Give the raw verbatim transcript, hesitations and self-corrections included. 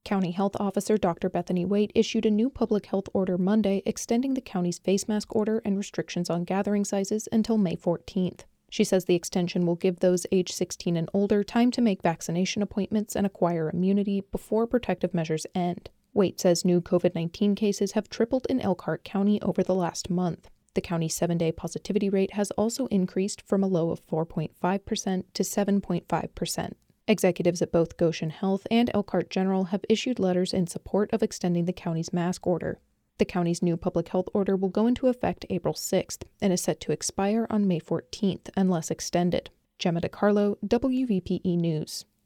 County Health Officer Doctor Bethany Waite issued a new public health order Monday extending the county's face mask order and restrictions on gathering sizes until May fourteenth. She says the extension will give those age sixteen and older time to make vaccination appointments and acquire immunity before protective measures end. Waite says new COVID nineteen cases have tripled in Elkhart County over the last month. The county's seven-day positivity rate has also increased from a low of four point five percent to seven point five percent. Executives at both Goshen Health and Elkhart General have issued letters in support of extending the county's mask order. The county's new public health order will go into effect April sixth and is set to expire on May fourteenth unless extended. Gemma DiCarlo, W V P E News.